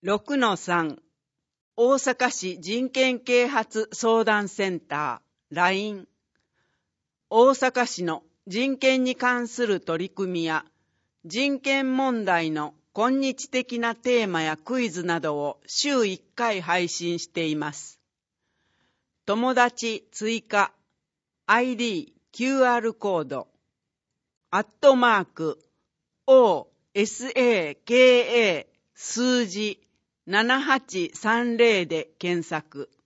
6-3 大阪市人権啓発相談センター LINE 大阪市の人権に関する取り組みや人権問題の今日的なテーマやクイズなどを週1回配信しています。友達追加 ID QR コード@OSAKA 数字7830で検索。